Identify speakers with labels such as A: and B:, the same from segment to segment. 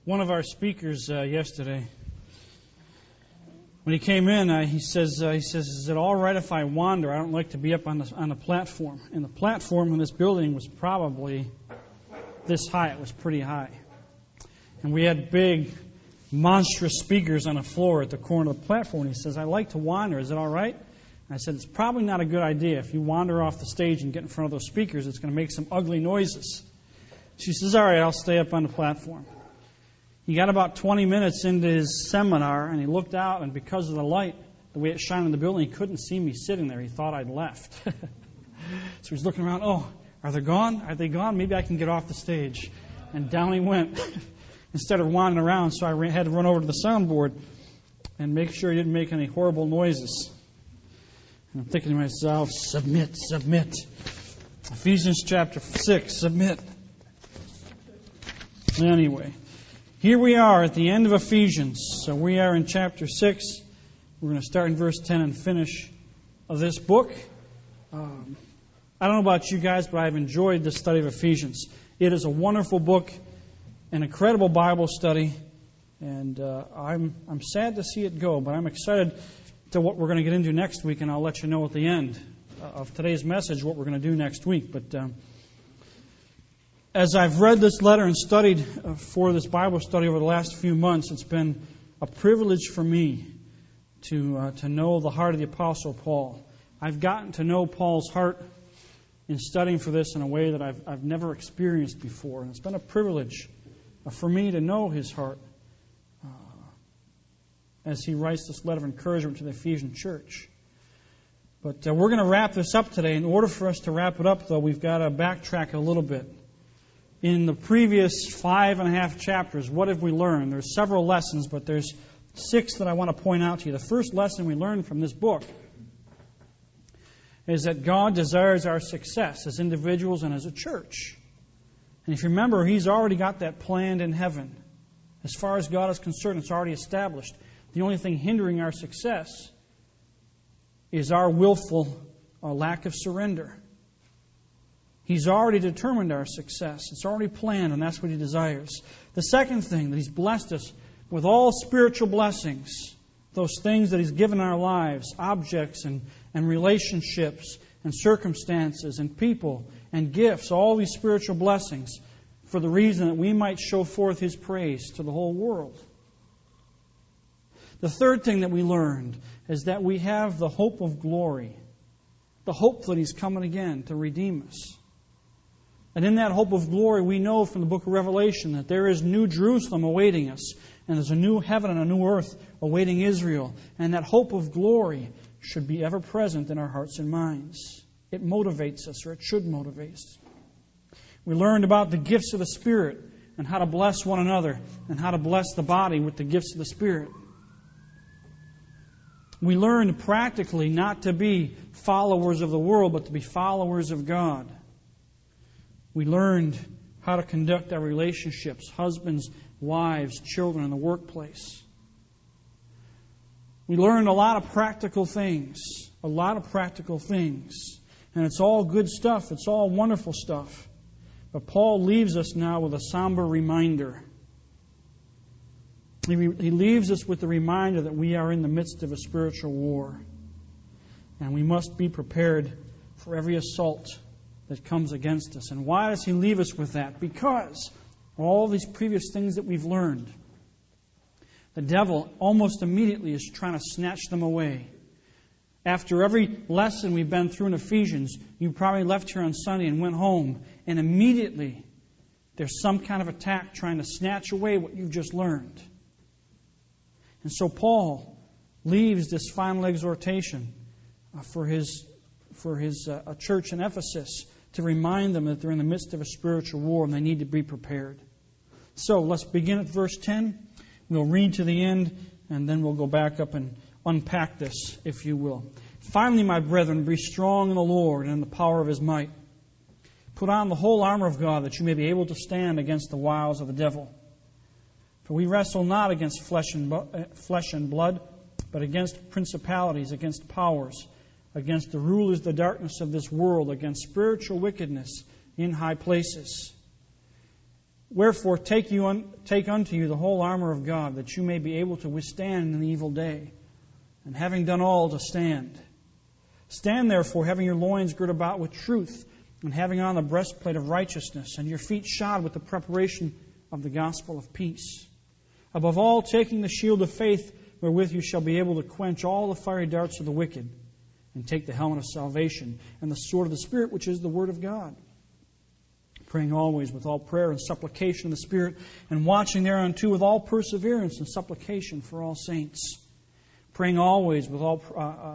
A: One of our speakers yesterday, when he came in, he says, "Is it all right if I wander? I don't like to be up on the platform." And the platform in this building was probably this high. It was pretty high, and we had big, monstrous speakers on the floor at the corner of the platform. And he says, "I like to wander. Is it all right?" And I said, "It's probably not a good idea. If you wander off the stage and get in front of those speakers, it's going to make some ugly noises." She says, "All right, I'll stay up on the platform." He got about 20 minutes into his seminar, and he looked out, and because of the light, the way it shined in the building, he couldn't see me sitting there. He thought I'd left. So he's looking around. "Oh, are they gone? Are they gone? Maybe I can get off the stage." And down he went instead of wandering around. So I had to run over to the soundboard and make sure he didn't make any horrible noises. And I'm thinking to myself, submit. Ephesians chapter 6, submit. Anyway, here we are at the end of Ephesians. So we are in chapter 6. We're going to start in verse 10 and finish of this book. I don't know about you guys, but I've enjoyed the study of Ephesians. It is a wonderful book, an incredible Bible study, and I'm sad to see it go, but I'm excited to what we're going to get into next week, and I'll let you know at the end of today's message what we're going to do next week. But as I've read this letter and studied for this Bible study over the last few months, it's been a privilege for me to know the heart of the Apostle Paul. I've gotten to know Paul's heart in studying for this in a way that I've never experienced before. And it's been a privilege for me to know his heart as he writes this letter of encouragement to the Ephesian church. But we're going to wrap this up today. In order for us to wrap it up, though, we've got to backtrack a little bit. In the previous 5.5 chapters, what have we learned? There's several lessons, but there's 6 that I want to point out to you. The first lesson we learned from this book is that God desires our success as individuals and as a church. And if you remember, He's already got that planned in heaven. As far as God is concerned, it's already established. The only thing hindering our success is our willful lack of surrender. He's already determined our success. It's already planned, and that's what He desires. The second thing, that He's blessed us with all spiritual blessings, those things that He's given in our lives, objects and relationships and circumstances and people and gifts, all these spiritual blessings for the reason that we might show forth His praise to the whole world. The third thing that we learned is that we have the hope of glory, the hope that He's coming again to redeem us. And in that hope of glory, we know from the book of Revelation that there is New Jerusalem awaiting us, and there's a new heaven and a new earth awaiting Israel. And that hope of glory should be ever present in our hearts and minds. It motivates us, or it should motivate us. We learned about the gifts of the Spirit and how to bless one another and how to bless the body with the gifts of the Spirit. We learned practically not to be followers of the world, but to be followers of God. We learned how to conduct our relationships, husbands, wives, children in the workplace. We learned a lot of practical things, and it's all good stuff, it's all wonderful stuff. But Paul leaves us now with a somber reminder. He leaves us with the reminder that we are in the midst of a spiritual war, and we must be prepared for every assault that comes against us. And why does he leave us with that? Because all these previous things that we've learned, the devil almost immediately is trying to snatch them away. After every lesson we've been through in Ephesians, you probably left here on Sunday and went home, and immediately there's some kind of attack trying to snatch away what you've just learned. And so Paul leaves this final exhortation for his church in Ephesus to remind them that they're in the midst of a spiritual war and they need to be prepared. So let's begin at verse 10. We'll read to the end, and then we'll go back up and unpack this, if you will. Finally, my brethren, be strong in the Lord and in the power of His might. Put on the whole armor of God, that you may be able to stand against the wiles of the devil. For we wrestle not against flesh and blood, but against principalities, against powers, against the rulers of the darkness of this world, against spiritual wickedness in high places. Wherefore take unto you the whole armor of God, that you may be able to withstand in the evil day, and having done all, to stand. Stand therefore, having your loins girt about with truth, and having on the breastplate of righteousness, and your feet shod with the preparation of the gospel of peace. Above all, taking the shield of faith, wherewith you shall be able to quench all the fiery darts of the wicked, and take the helmet of salvation, and the sword of the Spirit, which is the word of God. Praying always with all prayer and supplication in the Spirit, and watching thereunto with all perseverance and supplication for all saints. Praying always with all...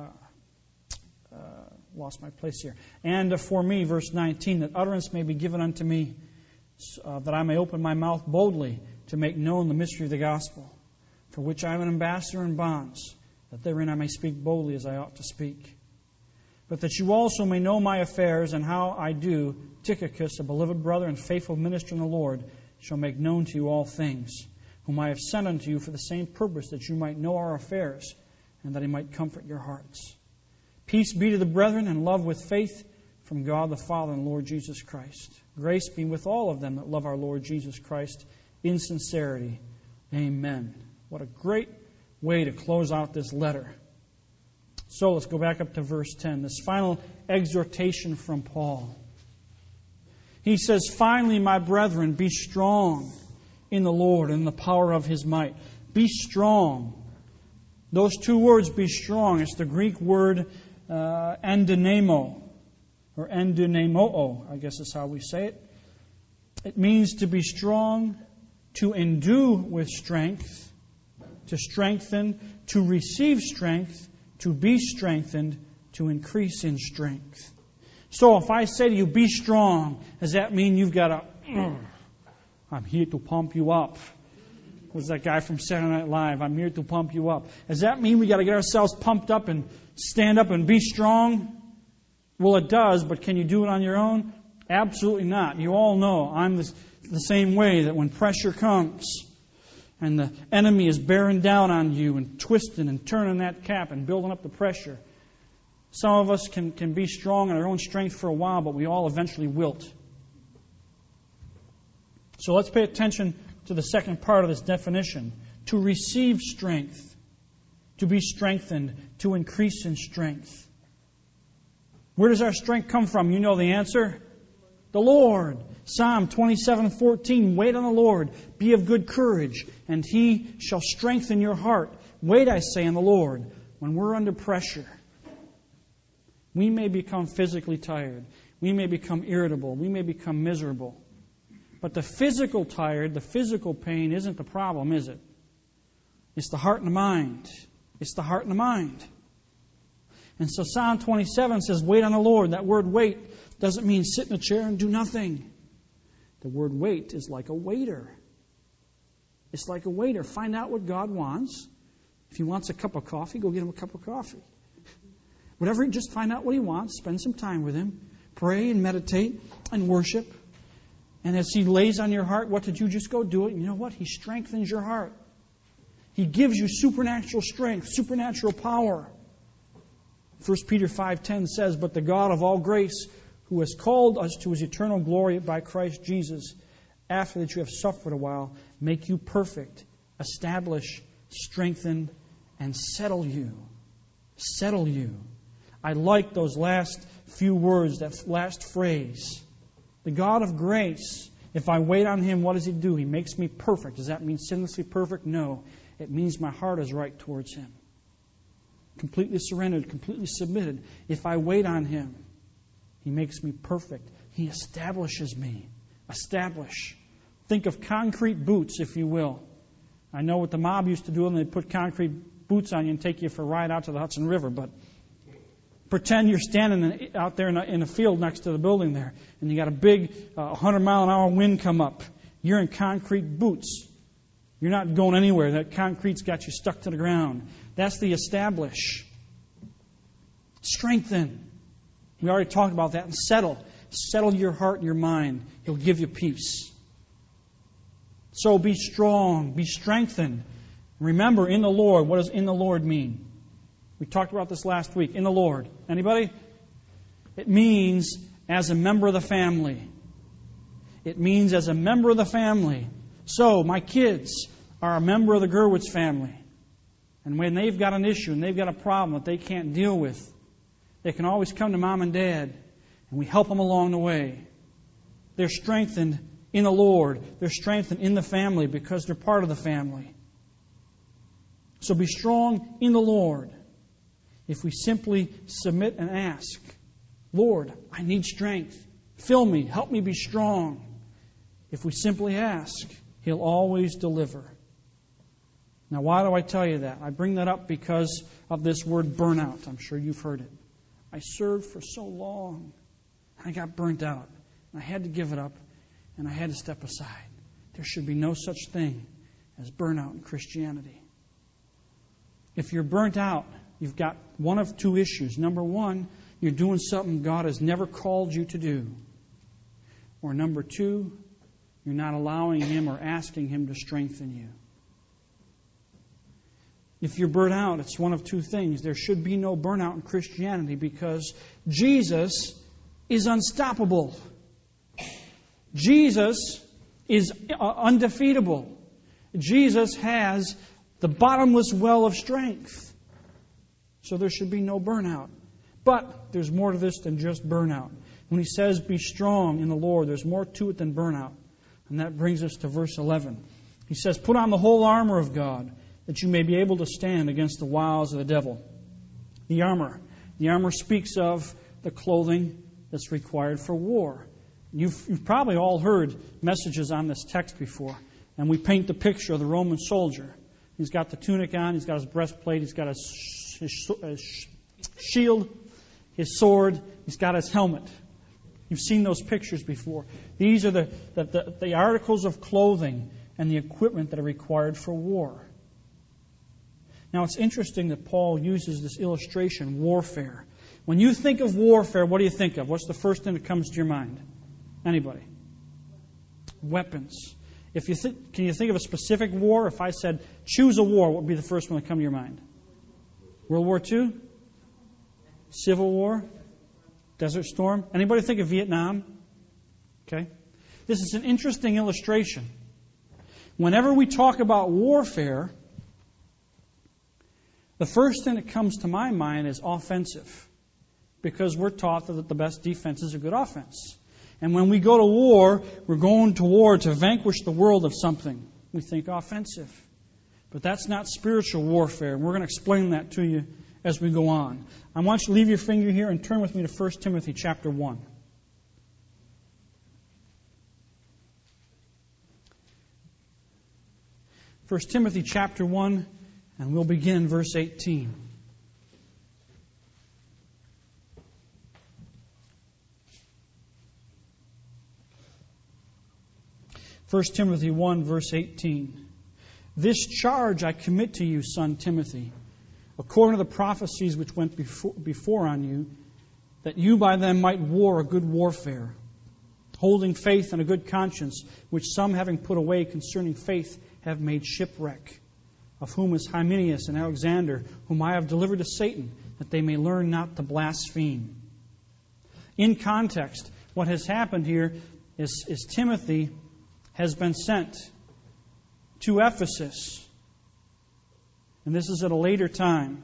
A: lost my place here. And for me, verse 19, that utterance may be given unto me, that I may open my mouth boldly to make known the mystery of the gospel, for which I am an ambassador in bonds, that therein I may speak boldly as I ought to speak. But that you also may know my affairs, and how I do, Tychicus, a beloved brother and faithful minister in the Lord, shall make known to you all things, whom I have sent unto you for the same purpose, that you might know our affairs, and that he might comfort your hearts. Peace be to the brethren, and love with faith from God the Father and Lord Jesus Christ. Grace be with all of them that love our Lord Jesus Christ in sincerity. Amen. What a great way to close out this letter. So let's go back up to verse 10, this final exhortation from Paul. He says, finally, my brethren, be strong in the Lord and in the power of His might. Be strong. Those two words, be strong, it's the Greek word endonemo, or endonemoo, I guess is how we say it. It means to be strong, to endue with strength, to strengthen, to receive strength, to be strengthened, to increase in strength. So if I say to you, be strong, does that mean you've got to, I'm here to pump you up? Was that guy from Saturday Night Live? I'm here to pump you up. Does that mean we got to get ourselves pumped up and stand up and be strong? Well, it does, but can you do it on your own? Absolutely not. You all know I'm the same way, that when pressure comes and the enemy is bearing down on you and twisting and turning that cap and building up the pressure, some of us can be strong in our own strength for a while, but we all eventually wilt. So let's pay attention to the second part of this definition. To receive strength, to be strengthened, to increase in strength. Where does our strength come from? You know the answer. The Lord. Psalm 27:14. Wait on the Lord. Be of good courage, and He shall strengthen your heart. Wait, I say, on the Lord. When we're under pressure, we may become physically tired. We may become irritable. We may become miserable. But the physical tired, the physical pain isn't the problem, is it? It's the heart and the mind. It's the heart and the mind. And so Psalm 27 says, wait on the Lord. That word wait doesn't mean sit in a chair and do nothing. The word wait is like a waiter. It's like a waiter. Find out what God wants. If He wants a cup of coffee, go get Him a cup of coffee. Whatever, just find out what He wants. Spend some time with Him. Pray and meditate and worship. And as He lays on your heart, what did you just go do it? You know what? He strengthens your heart. He gives you supernatural strength, supernatural power. 1 Peter 5:10 says, but the God of all grace, who has called us to His eternal glory by Christ Jesus, after that you have suffered a while, make you perfect, establish, strengthen, and settle you. Settle you. I like those last few words, that last phrase. The God of grace, if I wait on Him, what does He do? He makes me perfect. Does that mean sinlessly perfect? No. It means my heart is right towards Him. Completely surrendered, completely submitted. If I wait on Him, He makes me perfect. He establishes me. Establish. Think of concrete boots, if you will. I know what the mob used to do when they put concrete boots on you and take you for a ride out to the Hudson River, but pretend you're standing out there in a field next to the building there, and you got a big 100-mile-an-hour wind come up. You're in concrete boots. You're not going anywhere. That concrete's got you stuck to the ground. That's the establish. Strengthen. We already talked about that. And settle. Settle your heart and your mind. He'll give you peace. So be strong. Be strengthened. Remember, in the Lord, what does in the Lord mean? We talked about this last week. In the Lord. Anybody? It means as a member of the family. It means as a member of the family. So, my kids are a member of the Gurwitz family. And when they've got an issue and they've got a problem that they can't deal with, they can always come to Mom and Dad, and we help them along the way. They're strengthened in the Lord. They're strengthened in the family because they're part of the family. So be strong in the Lord. If we simply submit and ask, Lord, I need strength. Fill me. Help me be strong. If we simply ask, He'll always deliver. Now, why do I tell you that? I bring that up because of this word burnout. I'm sure you've heard it. I served for so long. I got burnt out. I had to give it up, and I had to step aside. There should be no such thing as burnout in Christianity. If you're burnt out, you've got one of two issues. Number one, you're doing something God has never called you to do. Or number two, you're not allowing Him or asking Him to strengthen you. If you're burnt out, it's one of two things. There should be no burnout in Christianity because Jesus is unstoppable. Jesus is undefeatable. Jesus has the bottomless well of strength. So there should be no burnout. But there's more to this than just burnout. When He says, be strong in the Lord, there's more to it than burnout. And that brings us to verse 11. He says, put on the whole armor of God, that you may be able to stand against the wiles of the devil. The armor. The armor speaks of the clothing that's required for war. You've probably all heard messages on this text before. And we paint the picture of the Roman soldier. He's got the tunic on, he's got his breastplate, he's got his shield, his sword, he's got his helmet. You've seen those pictures before. These are the articles of clothing and the equipment that are required for war. Now, it's interesting that Paul uses this illustration, warfare. When you think of warfare, what do you think of? What's the first thing that comes to your mind? Anybody? Weapons. Can you think of a specific war? If I said, choose a war, what would be the first one that come to your mind? World War II? Civil War? Desert Storm? Anybody think of Vietnam? Okay. This is an interesting illustration. Whenever we talk about warfare, the first thing that comes to my mind is offensive. Because we're taught that the best defense is a good offense. And when we go to war, we're going to war to vanquish the world of something. We think offensive. But that's not spiritual warfare. We're going to explain that to you as we go on. I want you to leave your finger here and turn with me to 1 Timothy chapter 1. 1 Timothy chapter 1, and we'll begin in verse 18. First Timothy 1, verse 18. This charge I commit to you, son Timothy, according to the prophecies which went before on you, that you by them might war a good warfare, holding faith and a good conscience, which some having put away concerning faith have made shipwreck, of whom is Hymenaeus and Alexander, whom I have delivered to Satan, that they may learn not to blaspheme. In context, what has happened here is Timothy has been sent to Ephesus. And this is at a later time.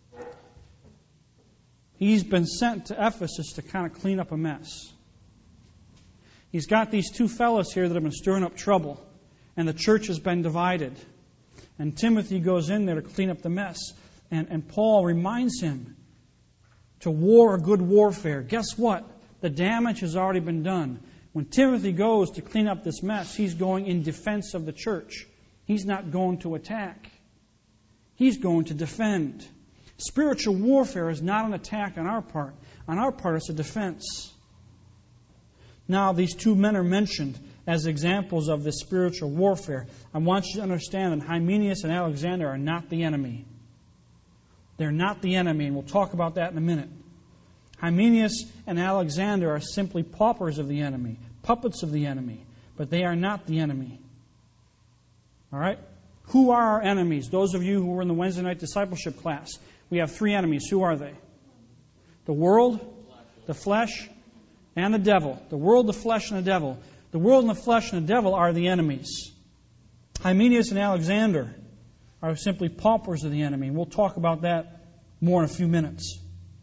A: He's been sent to Ephesus to kind of clean up a mess. He's got these two fellows here that have been stirring up trouble. And the church has been divided. And Timothy goes in there to clean up the mess. And Paul reminds him to war a good warfare. Guess what? The damage has already been done. When Timothy goes to clean up this mess, he's going in defense of the church. He's not going to attack. He's going to defend. Spiritual warfare is not an attack on our part. On our part, it's a defense. Now, these two men are mentioned as examples of this spiritual warfare. I want you to understand that Hymenaeus and Alexander are not the enemy. They're not the enemy, and we'll talk about that in a minute. Hymenaeus and Alexander are simply paupers of the enemy, puppets of the enemy, but they are not the enemy. All right? Who are our enemies? Those of you who were in the Wednesday night discipleship class, we have three enemies. Who are they? The world, the flesh, and the devil. The world, the flesh, and the devil. The world and the flesh and the devil are the enemies. Hymenaeus and Alexander are simply paupers of the enemy. We'll talk about that more in a few minutes.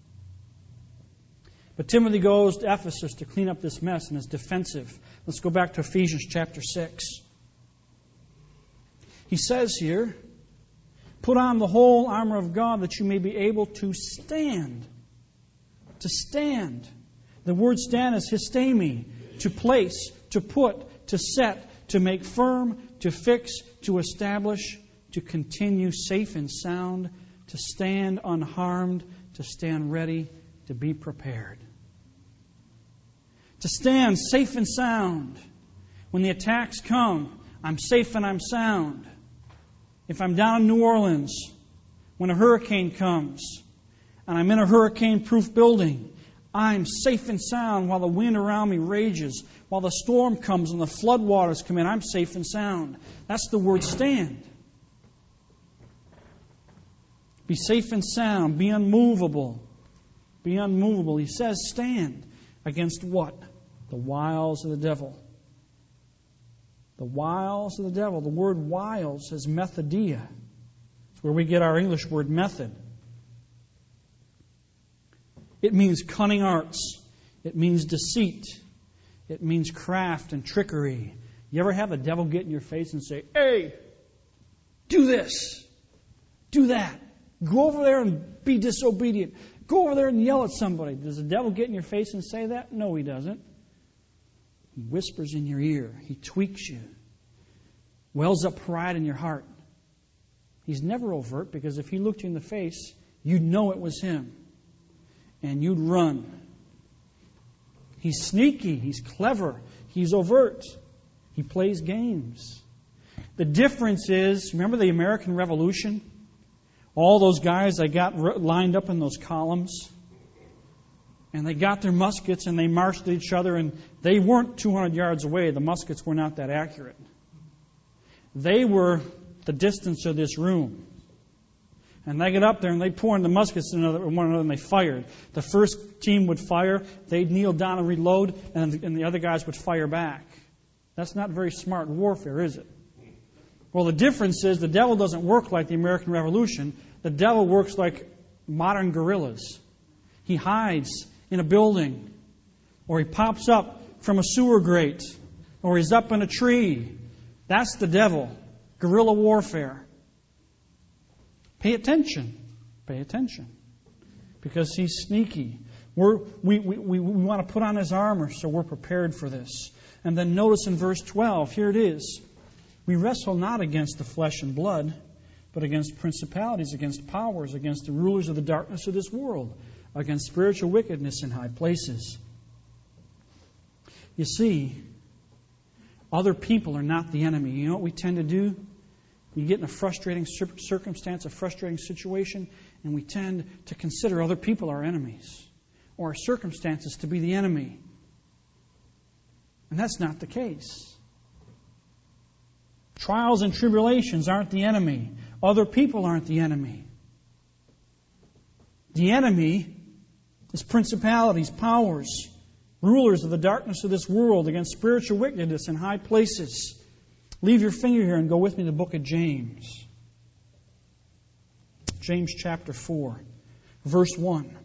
A: But Timothy goes to Ephesus to clean up this mess and is defensive. Let's go back to Ephesians chapter 6. He says here, put on the whole armor of God that you may be able to stand. To stand. The word stand is histemi, to place, to put, to set, to make firm, to fix, to establish, to continue safe and sound, to stand unharmed, to stand ready, to be prepared. To stand safe and sound. When the attacks come, I'm safe and I'm sound. If I'm down in New Orleans, when a hurricane comes, and I'm in a hurricane-proof building, I'm safe and sound while the wind around me rages. While the storm comes and the floodwaters come in, I'm safe and sound. That's the word stand. Be safe and sound. Be unmovable. Be unmovable. He says stand against what? The wiles of the devil. The wiles of the devil. The word wiles is methodia. It's where we get our English word method. It means cunning arts. It means deceit. It means craft and trickery. You ever have the devil get in your face and say, hey, do this, do that. Go over there and be disobedient. Go over there and yell at somebody. Does the devil get in your face and say that? No, he doesn't. He whispers in your ear. He tweaks you. Wells up pride in your heart. He's never overt, because if he looked you in the face, you'd know it was him. And you'd run. He's sneaky. He's clever. He's overt. He plays games. The difference is, remember the American Revolution? All those guys that got lined up in those columns, and they got their muskets and they marched at each other, and they weren't 200 yards away. The muskets were not that accurate. They were the distance of this room. And they get up there and they pour in the muskets at one another and they fired. The first team would fire, they'd kneel down and reload, and the other guys would fire back. That's not very smart warfare, is it? Well, the difference is the devil doesn't work like the American Revolution. The devil works like modern guerrillas. He hides in a building, or he pops up from a sewer grate, or he's up in a tree. That's the devil. Guerrilla warfare. Pay attention. Pay attention. Because he's sneaky. We want to put on his armor so we're prepared for this. And then notice in verse 12, here it is. We wrestle not against the flesh and blood, but against principalities, against powers, against the rulers of the darkness of this world, against spiritual wickedness in high places. You see, other people are not the enemy. You know what we tend to do? You get in a frustrating circumstance, a frustrating situation, and we tend to consider other people our enemies, or our circumstances to be the enemy. And that's not the case. Trials and tribulations aren't the enemy. Other people aren't the enemy. The enemy is principalities, powers, rulers of the darkness of this world, against spiritual wickedness in high places. Leave your finger here and go with me to the book of James. James chapter 4, verse 1.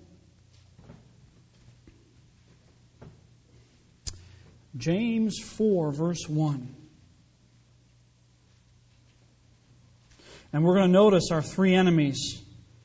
A: James 4, verse 1. And we're going to notice our three enemies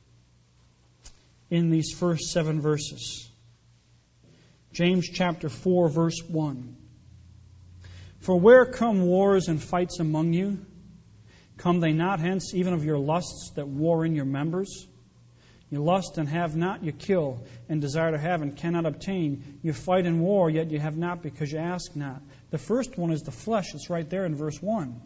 A: in these first 7 verses. James chapter 4, verse 1. For where come wars and fights among you? Come they not hence even of your lusts that war in your members? You lust and have not, you kill, and desire to have and cannot obtain. You fight in war, yet you have not because you ask not. The first one is the flesh. It's right there in verse 1.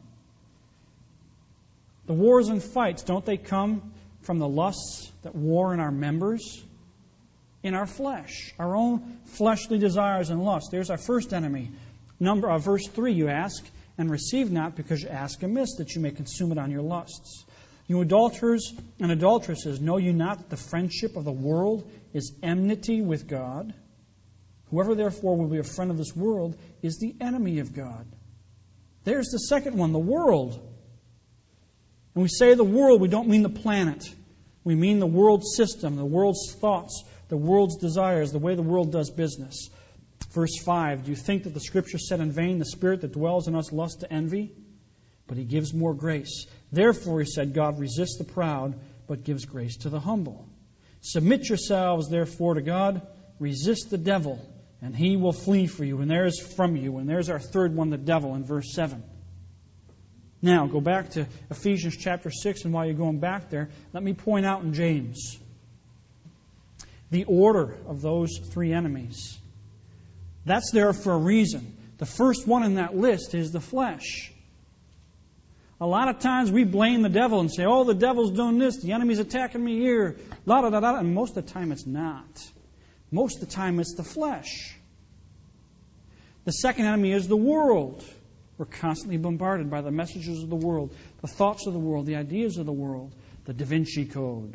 A: The wars and fights, don't they come from the lusts that war in our members? In our flesh, our own fleshly desires and lusts. There's our first enemy. Verse 3, you ask and receive not because you ask amiss, that you may consume it on your lusts. You adulterers and adulteresses, know you not that the friendship of the world is enmity with God? Whoever therefore will be a friend of this world is the enemy of God. There's the second one, the world. When we say the world, we don't mean the planet. We mean the world system, the world's thoughts, the world's desires, the way the world does business. Verse 5, do you think that the Scripture said in vain, the Spirit that dwells in us lusts to envy? But He gives more grace. Therefore, He said, God resists the proud, but gives grace to the humble. Submit yourselves, therefore, to God. Resist the devil, and he will flee for you. And there's from you. And there's our third one, the devil, in verse 7. Now, go back to Ephesians chapter 6, and while you're going back there, let me point out in James the order of those three enemies. That's there for a reason. The first one in that list is the flesh. A lot of times we blame the devil and say, oh, the devil's doing this, the enemy's attacking me here, la-da-da-da, and most of the time it's not. Most of the time it's the flesh. The second enemy is the world. We're constantly bombarded by the messages of the world, the thoughts of the world, the ideas of the world, the Da Vinci Code.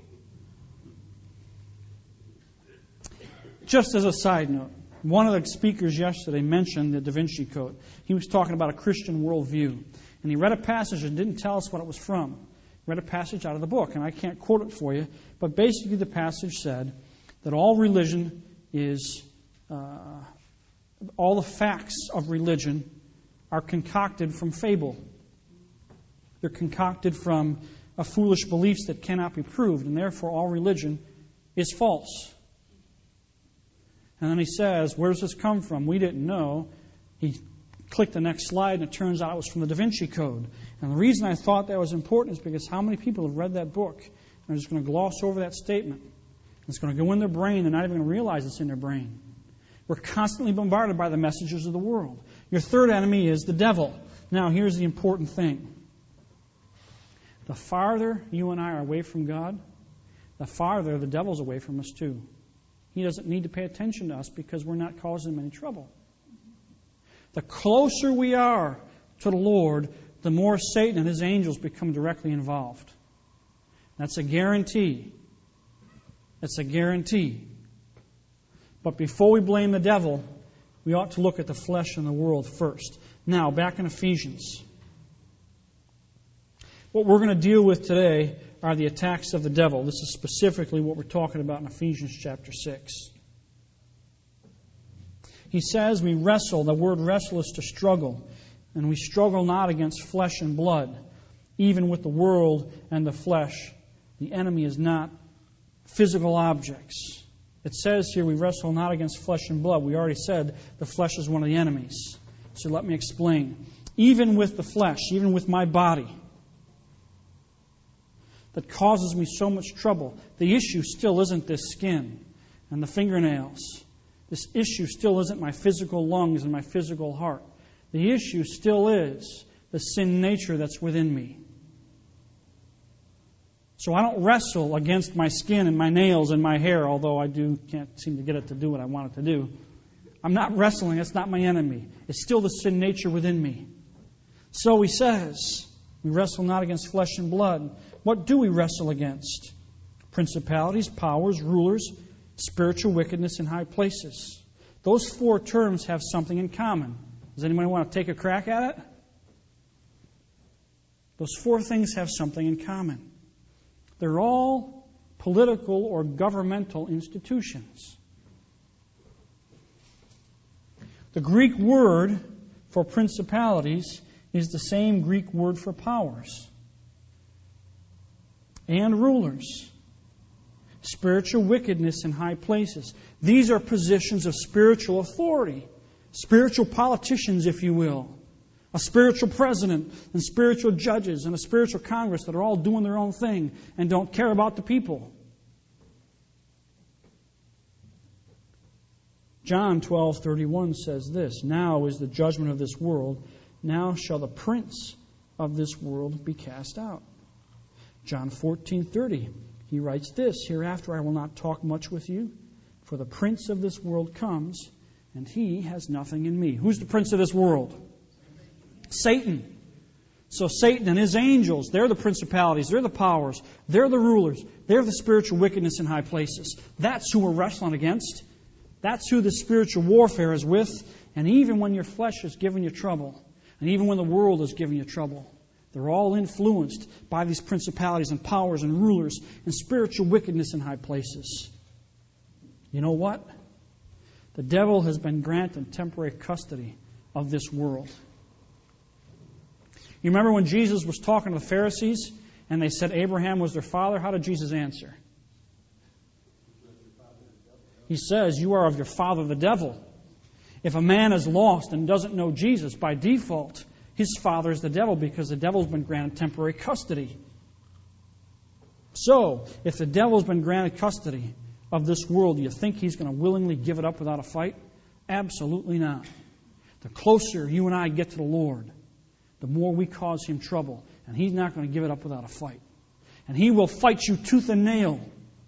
A: Just as a side note, one of the speakers yesterday mentioned the Da Vinci Code. He was talking about a Christian worldview. And he read a passage and didn't tell us what it was from. He read a passage out of the book, and I can't quote it for you. But basically the passage said that all religion is, all the facts of religion are concocted from fable. They're concocted from foolish beliefs that cannot be proved, and therefore all religion is false. And then he says, where does this come from? We didn't know. He clicked the next slide, and it turns out it was from the Da Vinci Code. And the reason I thought that was important is because how many people have read that book and are just going to gloss over that statement? It's going to go in their brain. They're not even going to realize it's in their brain. We're constantly bombarded by the messages of the world. Your third enemy is the devil. Now, here's the important thing. The farther you and I are away from God, the farther the devil's away from us too. He doesn't need to pay attention to us because we're not causing him any trouble. The closer we are to the Lord, the more Satan and his angels become directly involved. That's a guarantee. It's a guarantee. But before we blame the devil, we ought to look at the flesh and the world first. Now, back in Ephesians. What we're going to deal with today are the attacks of the devil. This is specifically what we're talking about in Ephesians chapter 6. He says we wrestle. The word wrestle is to struggle. And we struggle not against flesh and blood. Even with the world and the flesh, the enemy is not physical objects. It says here we wrestle not against flesh and blood. We already said the flesh is one of the enemies. So let me explain. Even with the flesh, even with my body, that causes me so much trouble, the issue still isn't this skin and the fingernails. This issue still isn't my physical lungs and my physical heart. The issue still is the sin nature that's within me. So I don't wrestle against my skin and my nails and my hair, although I can't seem to get it to do what I want it to do. I'm not wrestling. It's not my enemy. It's still the sin nature within me. So he says, we wrestle not against flesh and blood. What do we wrestle against? Principalities, powers, rulers, spiritual wickedness in high places. Those four terms have something in common. Does anybody want to take a crack at it? Those four things have something in common. They're all political or governmental institutions. The Greek word for principalities is the same Greek word for powers and rulers. Spiritual wickedness in high places. These are positions of spiritual authority. Spiritual politicians, if you will. A spiritual president and spiritual judges and a spiritual Congress that are all doing their own thing and don't care about the people. John 12:31 says this, now is the judgment of this world. Now shall the prince of this world be cast out. John 14:30, he writes this, hereafter I will not talk much with you, for the prince of this world comes, and he has nothing in me. Who's the prince of this world? Satan. So Satan and his angels, they're the principalities, they're the powers, they're the rulers, they're the spiritual wickedness in high places. That's who we're wrestling against. That's who the spiritual warfare is with. And even when your flesh is giving you trouble, and even when the world is giving you trouble, they're all influenced by these principalities and powers and rulers and spiritual wickedness in high places. You know what? The devil has been granted temporary custody of this world. You remember when Jesus was talking to the Pharisees and they said Abraham was their father? How did Jesus answer? He says, you are of your father the devil. If a man is lost and doesn't know Jesus, by default, his father is the devil because the devil's been granted temporary custody. So, if the devil's been granted custody of this world, do you think he's going to willingly give it up without a fight? Absolutely not. The closer you and I get to the Lord, the more we cause him trouble. And he's not going to give it up without a fight. And he will fight you tooth and nail.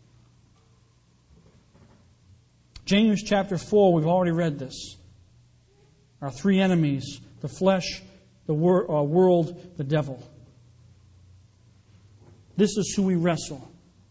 A: James chapter 4, we've already read this. Our three enemies, the flesh, the world, the devil. This is who we wrestle.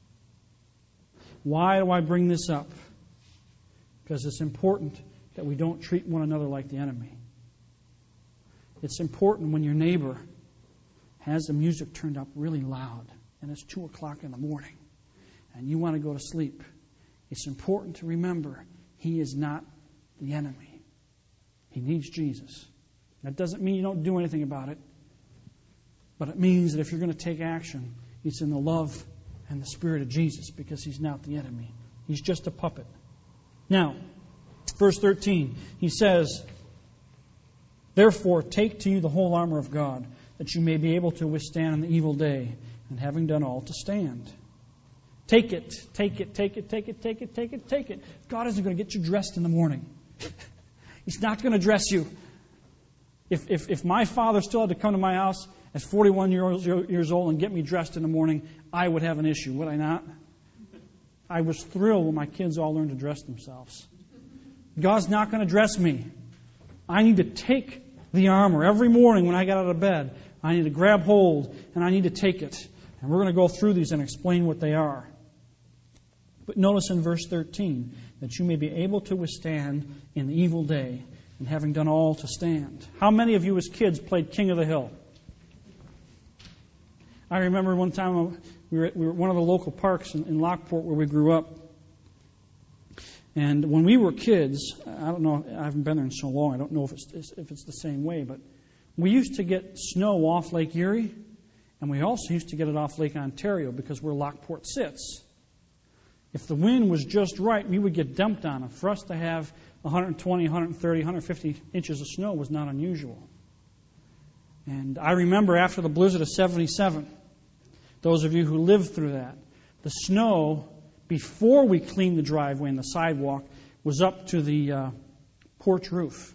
A: Why do I bring this up? Because it's important that we don't treat one another like the enemy. It's important when your neighbor has the music turned up really loud and it's 2 o'clock in the morning and you want to go to sleep. It's important to remember he is not the enemy. He needs Jesus. That doesn't mean you don't do anything about it, but it means that if you're going to take action, it's in the love and the Spirit of Jesus, because he's not the enemy. He's just a puppet. Now, verse 13, he says, therefore, take to you the whole armor of God, that you may be able to withstand in the evil day, and having done all, to stand. Take it, take it, take it, take it, take it, take it, take it. God isn't going to get you dressed in the morning. He's not going to dress you. If my father still had to come to my house at 41 years old and get me dressed in the morning, I would have an issue, would I not? I was thrilled when my kids all learned to dress themselves. God's not going to dress me. I need to take the armor every morning when I get out of bed. I need to grab hold and I need to take it. And we're going to go through these and explain what they are. But notice in verse 13, that you may be able to withstand in the evil day, and having done all, to stand. How many of you as kids played King of the Hill? I remember one time we were at one of the local parks in Lockport where we grew up. And when we were kids, I don't know, I haven't been there in so long, I don't know if it's the same way, but we used to get snow off Lake Erie, and we also used to get it off Lake Ontario because where Lockport sits. If the wind was just right, we would get dumped on it. For us to have 120, 130, 150 inches of snow was not unusual. And I remember after the blizzard of 77, those of you who lived through that, the snow, before we cleaned the driveway and the sidewalk, was up to the porch roof.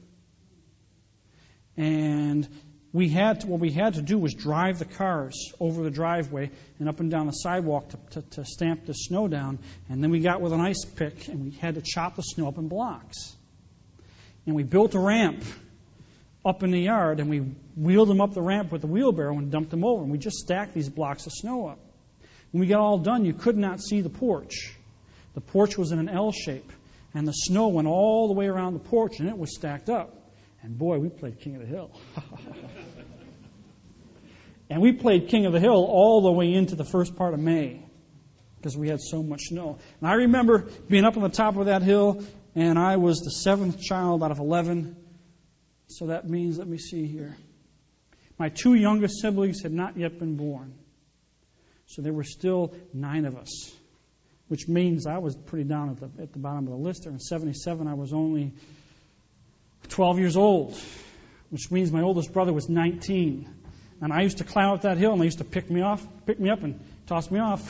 A: And what we had to do was drive the cars over the driveway and up and down the sidewalk to stamp the snow down. And then we got with an ice pick and we had to chop the snow up in blocks. And we built a ramp up in the yard and we wheeled them up the ramp with the wheelbarrow and dumped them over. And we just stacked these blocks of snow up. When we got all done, you could not see the porch. The porch was in an L shape. And the snow went all the way around the porch and it was stacked up. And boy, we played King of the Hill. And we played King of the Hill all the way into the first part of May because we had so much snow. And I remember being up on the top of that hill, and I was the 7th child out of 11. So that means, let me see here. My 2 youngest siblings had not yet been born. So there were still 9 of us, which means I was pretty down at the bottom of the list there. In 77, I was only 12 years old, which means my oldest brother was 19. And I used to climb up that hill, and they used to pick me up and toss me off.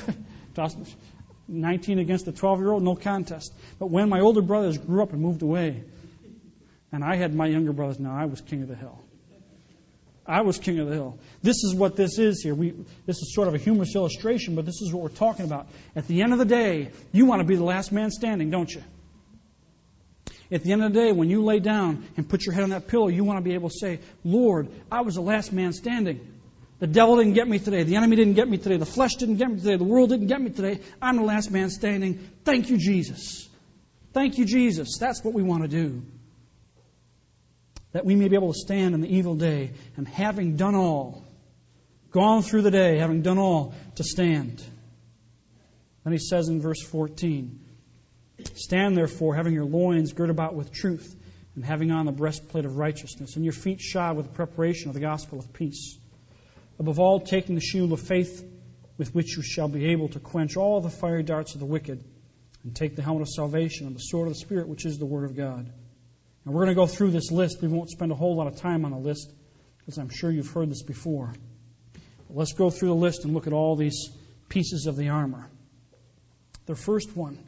A: 19 against a 12-year-old, no contest. But when my older brothers grew up and moved away, and I had my younger brothers, now I was king of the hill. I was king of the hill. This is what this is here. This is sort of a humorous illustration, but this is what we're talking about. At the end of the day, you want to be the last man standing, don't you? At the end of the day, when you lay down and put your head on that pillow, you want to be able to say, Lord, I was the last man standing. The devil didn't get me today. The enemy didn't get me today. The flesh didn't get me today. The world didn't get me today. I'm the last man standing. Thank you, Jesus. Thank you, Jesus. That's what we want to do. That we may be able to stand in the evil day, and having done all, gone through the day, having done all, to stand. Then he says in verse 14, stand therefore, having your loins girt about with truth, and having on the breastplate of righteousness, and your feet shod with the preparation of the gospel of peace. Above all, taking the shield of faith, with which you shall be able to quench all the fiery darts of the wicked, and take the helmet of salvation and the sword of the Spirit, which is the Word of God. And we're going to go through this list. We won't spend a whole lot of time on the list, because I'm sure you've heard this before. But let's go through the list and look at all these pieces of the armor. The first one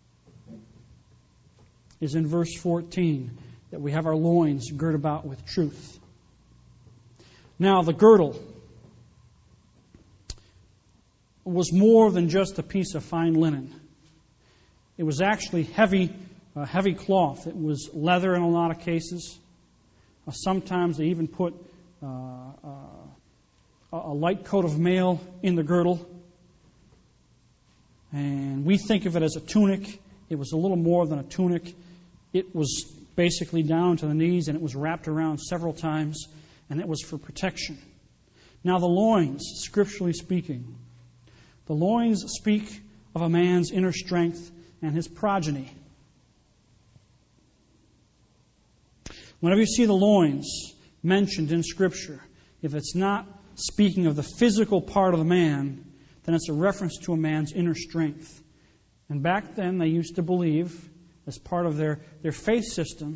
A: is in verse 14, that we have our loins girt about with truth. Now, the girdle was more than just a piece of fine linen. It was actually heavy cloth. It was leather in a lot of cases. Sometimes they even put a light coat of mail in the girdle. And we think of it as a tunic. It was a little more than a tunic. It was basically down to the knees, and it was wrapped around several times, and it was for protection. Now the loins, scripturally speaking, the loins speak of a man's inner strength and his progeny. Whenever you see the loins mentioned in Scripture, if it's not speaking of the physical part of the man, then it's a reference to a man's inner strength. And back then they used to believe, as part of their faith system,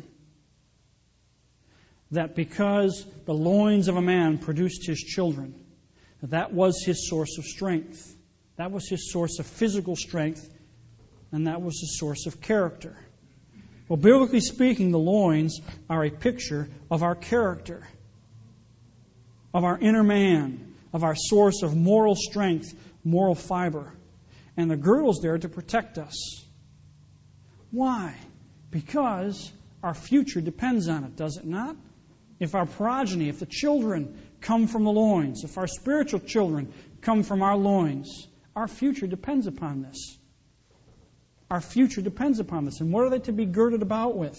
A: that because the loins of a man produced his children, that was his source of strength. That was his source of physical strength, and that was his source of character. Well, biblically speaking, the loins are a picture of our character, of our inner man, of our source of moral strength, moral fiber. And the girdle's there to protect us. Why? Because our future depends on it, does it not? If our progeny, if the children come from the loins, if our spiritual children come from our loins, our future depends upon this. Our future depends upon this. And what are they to be girded about with?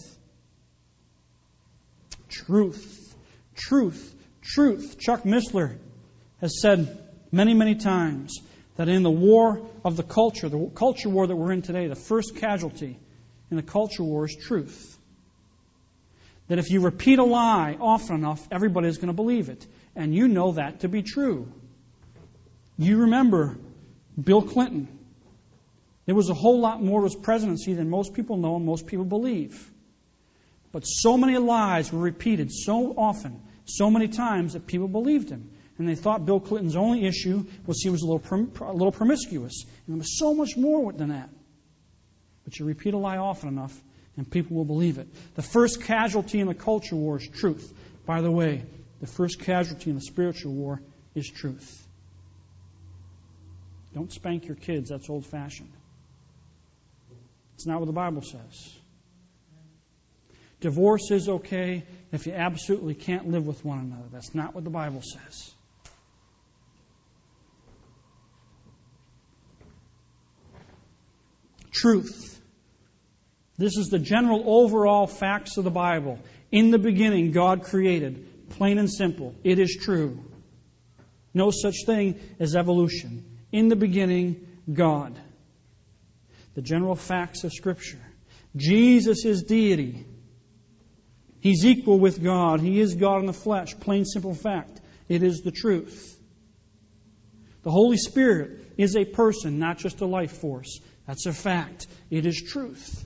A: Truth. Truth. Truth. Chuck Missler has said many, many times that in the war of the culture war that we're in today, the first casualty in the culture war is truth. That if you repeat a lie often enough, everybody is going to believe it. And you know that to be true. You remember Bill Clinton. There was a whole lot more to his presidency than most people know and most people believe. But so many lies were repeated so often, so many times, that people believed him. And they thought Bill Clinton's only issue was he was a little promiscuous. And there was so much more than that. But you repeat a lie often enough, and people will believe it. The first casualty in the culture war is truth. By the way, the first casualty in the spiritual war is truth. Don't spank your kids. That's old-fashioned. It's not what the Bible says. Divorce is okay if you absolutely can't live with one another. That's not what the Bible says. Truth. This is the general overall facts of the Bible. In the beginning, God created. Plain and simple. It is true. No such thing as evolution. In the beginning, God. The general facts of Scripture. Jesus is deity. He's equal with God. He is God in the flesh. Plain, simple fact. It is the truth. The Holy Spirit is a person, not just a life force. That's a fact. It is truth.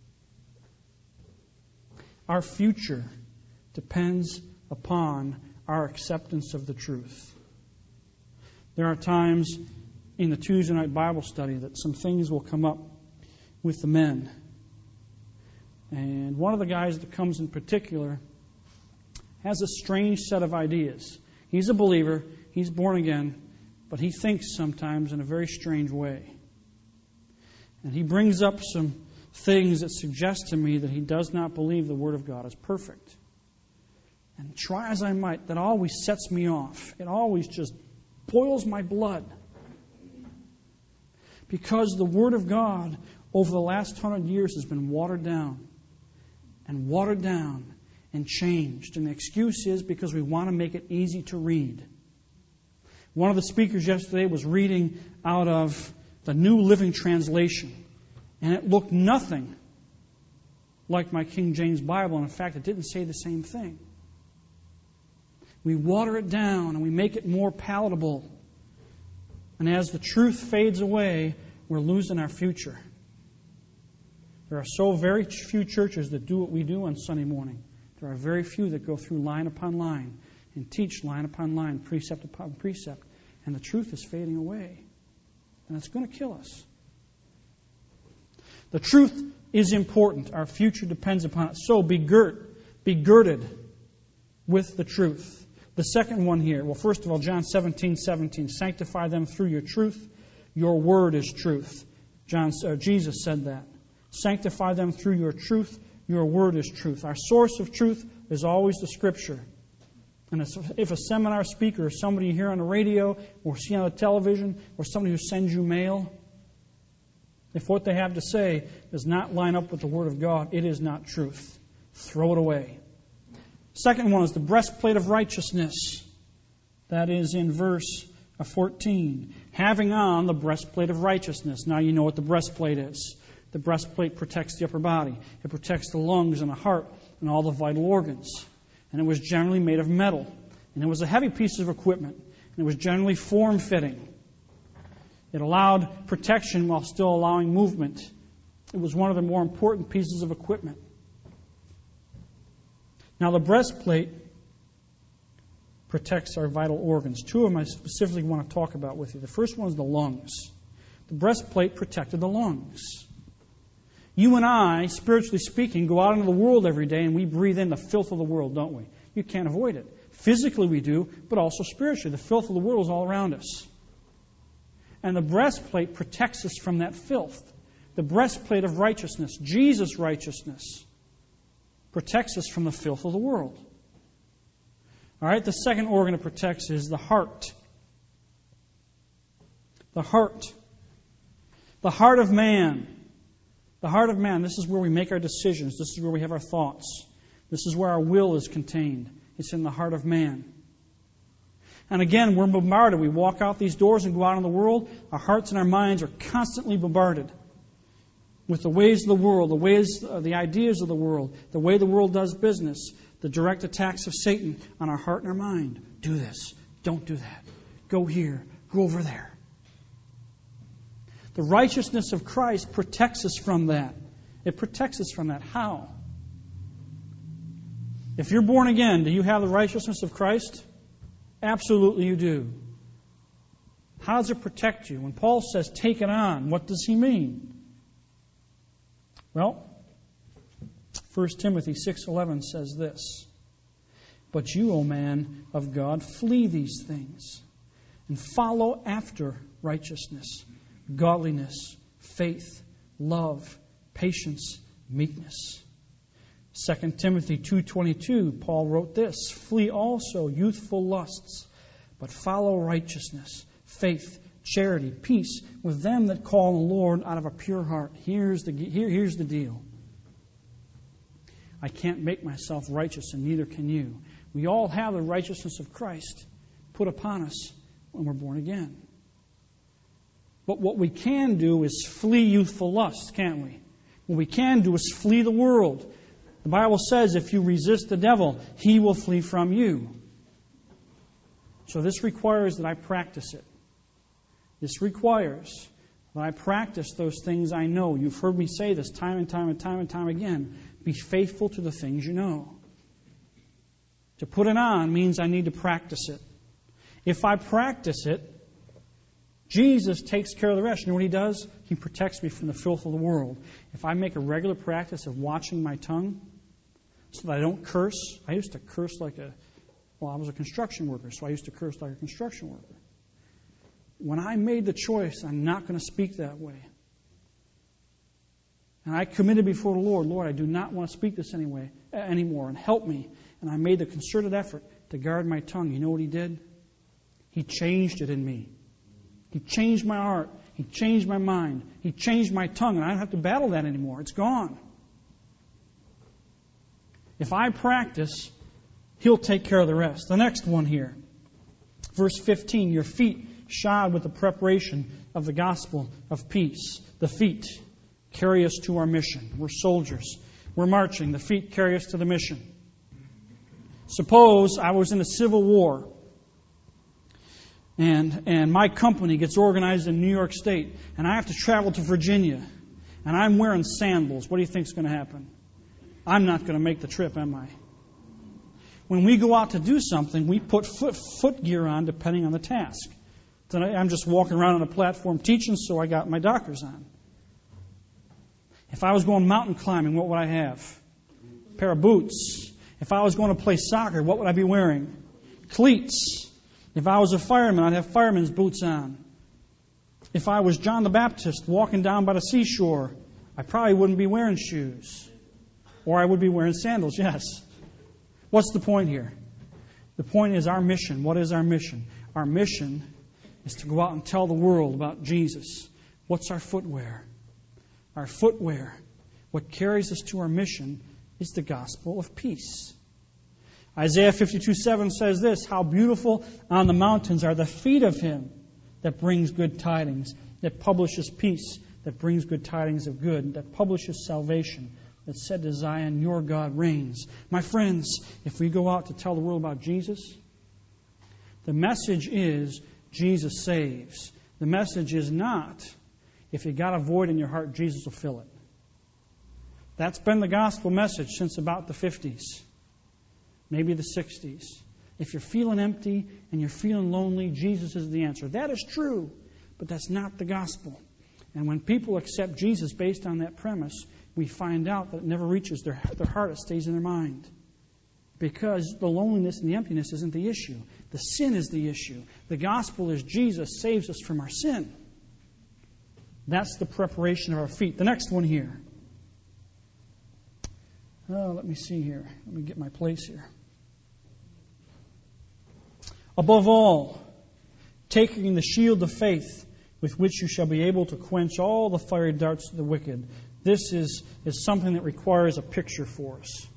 A: Our future depends upon our acceptance of the truth. There are times in the Tuesday night Bible study that some things will come up with the men. And one of the guys that comes in particular has a strange set of ideas. He's a believer, he's born again, but he thinks sometimes in a very strange way. And he brings up some things that suggest to me that he does not believe the Word of God is perfect. And try as I might, that always sets me off. It always just boils my blood. Because the Word of God over the last 100 years has been watered down and changed. And the excuse is because we want to make it easy to read. One of the speakers yesterday was reading out of the New Living Translation, and it looked nothing like my King James Bible. And in fact, it didn't say the same thing. We water it down and we make it more palatable. And as the truth fades away, we're losing our future. There are so very few churches that do what we do on Sunday morning. There are very few that go through line upon line and teach line upon line, precept upon precept. And the truth is fading away. And it's going to kill us. The truth is important. Our future depends upon it. So be girded with the truth. The second one here, well, first of all, John 17:17, sanctify them through your truth. Your word is truth. Jesus said that. Sanctify them through your truth. Your word is truth. Our source of truth is always the Scripture. And if a seminar speaker or somebody you hear on the radio or see on the television or somebody who sends you mail, if what they have to say does not line up with the Word of God, it is not truth. Throw it away. Second one is the breastplate of righteousness. That is in verse 14. Having on the breastplate of righteousness. Now you know what the breastplate is. The breastplate protects the upper body. It protects the lungs and the heart and all the vital organs. And it was generally made of metal. And it was a heavy piece of equipment. And it was generally form-fitting. It allowed protection while still allowing movement. It was one of the more important pieces of equipment. Now the breastplate protects our vital organs. Two of them I specifically want to talk about with you. The first one is the lungs. The breastplate protected the lungs. You and I, spiritually speaking, go out into the world every day and we breathe in the filth of the world, don't we? You can't avoid it. Physically we do, but also spiritually. The filth of the world is all around us. And the breastplate protects us from that filth. The breastplate of righteousness, Jesus' righteousness, protects us from the filth of the world. All right, the second organ it protects is the heart. The heart. The heart of man. The heart of man, this is where we make our decisions. This is where we have our thoughts. This is where our will is contained. It's in the heart of man. And again, we're bombarded. We walk out these doors and go out in the world. Our hearts and our minds are constantly bombarded with the ways of the world, the ideas of the world, the way the world does business, the direct attacks of Satan on our heart and our mind. Do this. Don't do that. Go here. Go over there. The righteousness of Christ protects us from that. It protects us from that. How? If you're born again, do you have the righteousness of Christ? Absolutely you do. How does it protect you? When Paul says, take it on, what does he mean? Well, 1 Timothy 6:11 says this, but you, O man of God, flee these things and follow after righteousness, godliness, faith, love, patience, meekness. 2 Timothy 2:22, Paul wrote this, flee also youthful lusts, but follow righteousness, faith, charity, peace with them that call on the Lord out of a pure heart. Here's the deal. I can't make myself righteous, and neither can you. We all have the righteousness of Christ put upon us when we're born again. But what we can do is flee youthful lusts, can't we? What we can do is flee the world. The Bible says if you resist the devil, he will flee from you. So this requires that I practice it. This requires that I practice those things I know. You've heard me say this time and time and time and time again. Be faithful to the things you know. To put it on means I need to practice it. If I practice it, Jesus takes care of the rest. You know what He does? He protects me from the filth of the world. If I make a regular practice of watching my tongue so that I don't curse. I used to curse I was a construction worker, so I used to curse like a construction worker. When I made the choice, I'm not going to speak that way. And I committed before the Lord, Lord, I do not want to speak this anymore, and help me. And I made the concerted effort to guard my tongue. You know what He did? He changed it in me. He changed my heart. He changed my mind. He changed my tongue, and I don't have to battle that anymore. It's gone. If I practice, He'll take care of the rest. The next one here. Verse 15, your feet shod with the preparation of the gospel of peace. The feet carry us to our mission. We're soldiers. We're marching. The feet carry us to the mission. Suppose I was in a civil war and my company gets organized in New York State and I have to travel to Virginia and I'm wearing sandals. What do you think is going to happen? I'm not going to make the trip, am I? When we go out to do something, we put foot gear on depending on the task. Tonight I'm just walking around on a platform teaching, so I got my Dockers on. If I was going mountain climbing, what would I have? A pair of boots. If I was going to play soccer, what would I be wearing? Cleats. If I was a fireman, I'd have fireman's boots on. If I was John the Baptist walking down by the seashore, I probably wouldn't be wearing shoes. Or I would be wearing sandals, yes. What's the point here? The point is our mission. What is our mission? Our mission is to go out and tell the world about Jesus. What's our footwear? Our footwear, what carries us to our mission, is the gospel of peace. Isaiah 52:7 says this, how beautiful on the mountains are the feet of him that brings good tidings, that publishes peace, that brings good tidings of good, that publishes salvation, that said to Zion, your God reigns. My friends, if we go out to tell the world about Jesus, the message is Jesus saves. The message is not, if you got a void in your heart, Jesus will fill it. That's been the gospel message since about the 50s, maybe the 60s. If you're feeling empty and you're feeling lonely, Jesus is the answer. That is true, but that's not the gospel. And when people accept Jesus based on that premise, we find out that it never reaches their heart, it stays in their mind. Because the loneliness and the emptiness isn't the issue. The sin is the issue. The gospel is Jesus saves us from our sin. That's the preparation of our feet. The next one here. Oh, let me see here. Let me get my place here. Above all, taking the shield of faith with which you shall be able to quench all the fiery darts of the wicked. This is something that requires a picture for us.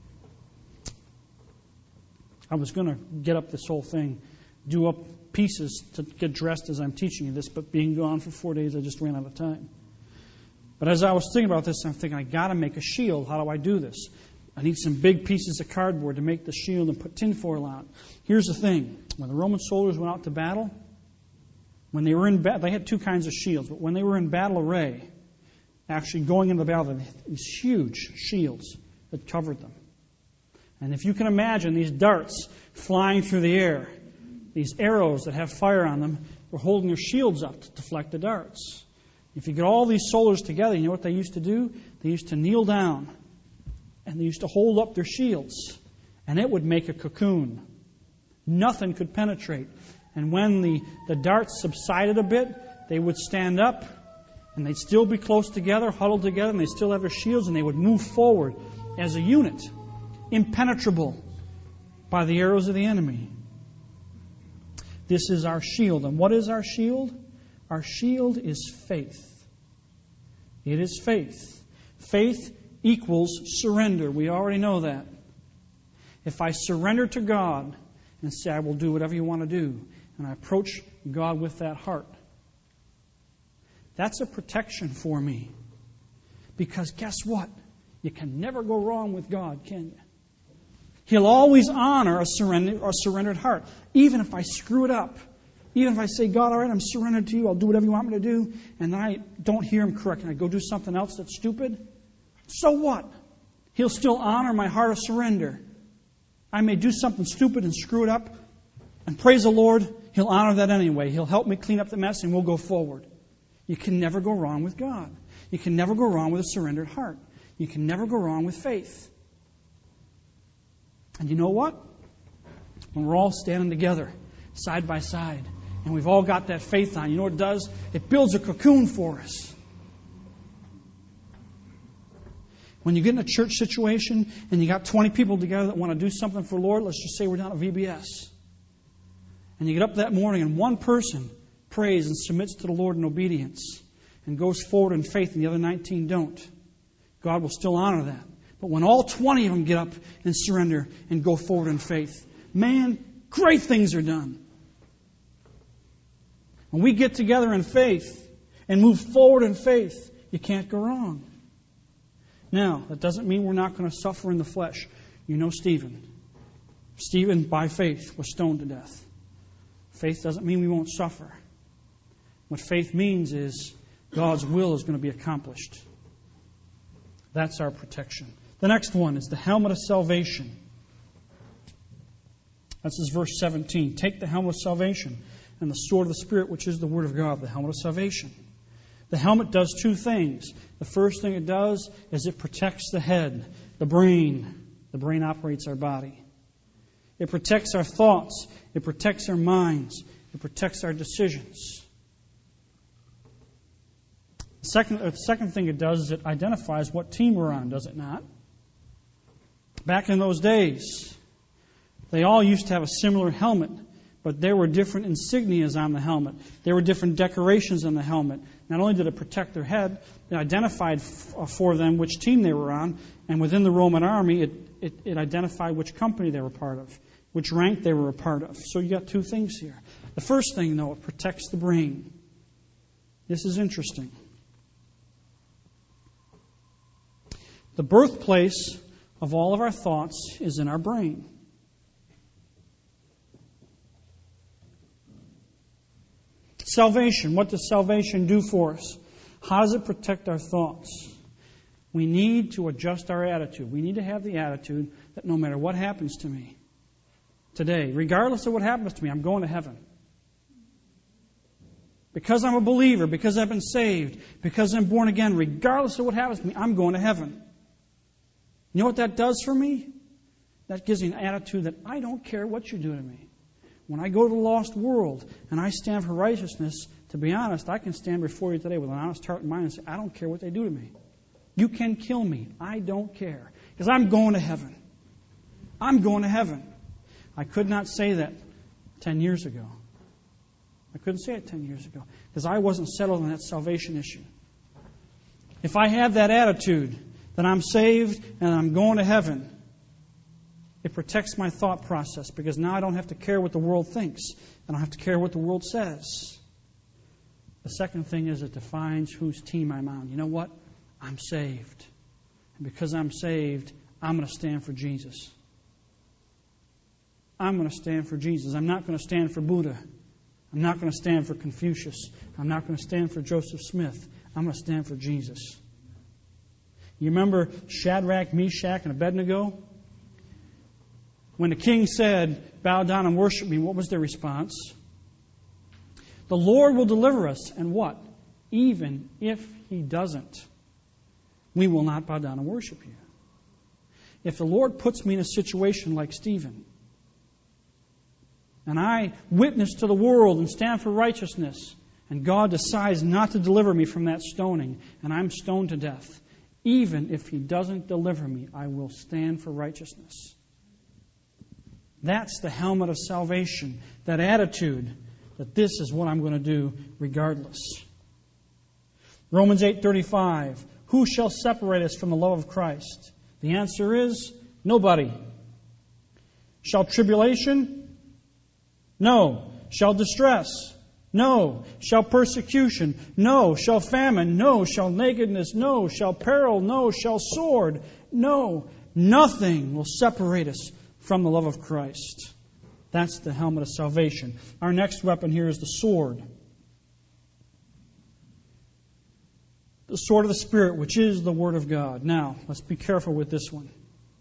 A: I was going to get up this whole thing, do up pieces to get dressed as I'm teaching you this, but being gone for 4 days, I just ran out of time. But as I was thinking about this, I'm thinking, I got to make a shield. How do I do this? I need some big pieces of cardboard to make the shield and put tinfoil on it. Here's the thing. When the Roman soldiers went out to battle, when they were in battle, they had two kinds of shields, but when they were in battle array, actually going into the battle, they had these huge shields that covered them. And if you can imagine these darts flying through the air, these arrows that have fire on them, were holding their shields up to deflect the darts. If you get all these soldiers together, you know what they used to do? They used to kneel down and they used to hold up their shields, and it would make a cocoon. Nothing could penetrate. And when the darts subsided a bit, they would stand up and they'd still be close together, huddled together, and they'd still have their shields, and they would move forward as a unit, impenetrable by the arrows of the enemy. This is our shield. And what is our shield? Our shield is faith. It is faith. Faith equals surrender. We already know that. If I surrender to God and say, I will do whatever you want to do, and I approach God with that heart, that's a protection for me. Because guess what? You can never go wrong with God, can you? He'll always honor a surrendered heart. Even if I screw it up. Even if I say, God, all right, I'm surrendered to you. I'll do whatever you want me to do. And then I don't hear Him correct. And I go do something else that's stupid. So what? He'll still honor my heart of surrender. I may do something stupid and screw it up. And praise the Lord, He'll honor that anyway. He'll help me clean up the mess and we'll go forward. You can never go wrong with God. You can never go wrong with a surrendered heart. You can never go wrong with faith. And you know what? When we're all standing together, side by side, and we've all got that faith on, you know what it does? It builds a cocoon for us. When you get in a church situation and you got 20 people together that want to do something for the Lord, let's just say we're down at VBS. And you get up that morning and one person prays and submits to the Lord in obedience and goes forward in faith and the other 19 don't, God will still honor that. But when all 20 of them get up and surrender and go forward in faith, man, great things are done. When we get together in faith and move forward in faith, you can't go wrong. Now, that doesn't mean we're not going to suffer in the flesh. You know Stephen. Stephen, by faith, was stoned to death. Faith doesn't mean we won't suffer. What faith means is God's will is going to be accomplished. That's our protection. The next one is the helmet of salvation. This is verse 17. Take the helmet of salvation and the sword of the Spirit, which is the Word of God, the helmet of salvation. The helmet does two things. The first thing it does is it protects the head, the brain. The brain operates our body. It protects our thoughts. It protects our minds. It protects our decisions. The second thing it does is it identifies what team we're on, does it not? Back in those days, they all used to have a similar helmet, but there were different insignias on the helmet. There were different decorations on the helmet. Not only did it protect their head, it identified for them which team they were on, and within the Roman army, it identified which company they were part of, which rank they were a part of. So you got two things here. The first thing, though, it protects the brain. This is interesting. The birthplace of all of our thoughts is in our brain. Salvation. What does salvation do for us? How does it protect our thoughts? We need to adjust our attitude. We need to have the attitude that no matter what happens to me today, regardless of what happens to me, I'm going to heaven. Because I'm a believer, because I've been saved, because I'm born again, regardless of what happens to me, I'm going to heaven. You know what that does for me? That gives me an attitude that I don't care what you do to me. When I go to the lost world and I stand for righteousness, to be honest, I can stand before you today with an honest heart and mind and say, I don't care what they do to me. You can kill me. I don't care. Because I'm going to heaven. I'm going to heaven. I could not say that 10 years ago. I couldn't say it 10 years ago because I wasn't settled on that salvation issue. If I had that attitude that I'm saved and I'm going to heaven, it protects my thought process because now I don't have to care what the world thinks. I don't have to care what the world says. The second thing is it defines whose team I'm on. You know what? I'm saved. And because I'm saved, I'm going to stand for Jesus. I'm going to stand for Jesus. I'm not going to stand for Buddha. I'm not going to stand for Confucius. I'm not going to stand for Joseph Smith. I'm going to stand for Jesus. You remember Shadrach, Meshach, and Abednego? When the king said, bow down and worship me, what was their response? The Lord will deliver us. And what? Even if He doesn't, we will not bow down and worship you. If the Lord puts me in a situation like Stephen, and I witness to the world and stand for righteousness, and God decides not to deliver me from that stoning, and I'm stoned to death, even if He doesn't deliver me, I will stand for righteousness. That's the helmet of salvation, that attitude that this is what I'm going to do regardless. Romans 8:35, who shall separate us from the love of Christ? The answer is nobody. Shall tribulation? No. Shall distress? No. Shall persecution? No. Shall famine? No. Shall nakedness? No. Shall peril? No. Shall sword? No. Nothing will separate us from the love of Christ. That's the helmet of salvation. Our next weapon here is the sword. The sword of the Spirit, which is the Word of God. Now, let's be careful with this one.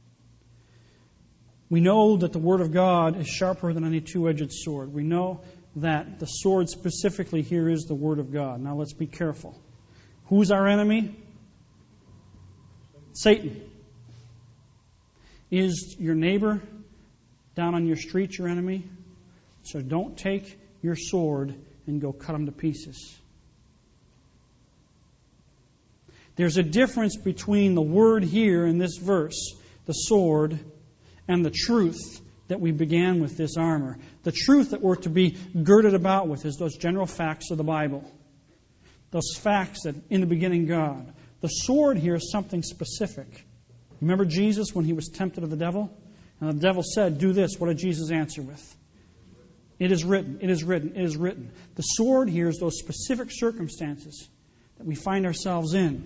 A: We know that the Word of God is sharper than any two-edged sword. We know that the sword specifically here is the Word of God. Now, let's be careful. Who's our enemy? Satan. Is your neighbor down on your street your enemy? So don't take your sword and go cut them to pieces. There's a difference between the word here in this verse, the sword, and the truth that we began with this armor. The truth that we're to be girded about with is those general facts of the Bible. Those facts that in the beginning God. The sword here is something specific. Remember Jesus when he was tempted of the devil? And the devil said, do this. What did Jesus answer with? It is written, it is written, it is written. The sword here is those specific circumstances that we find ourselves in.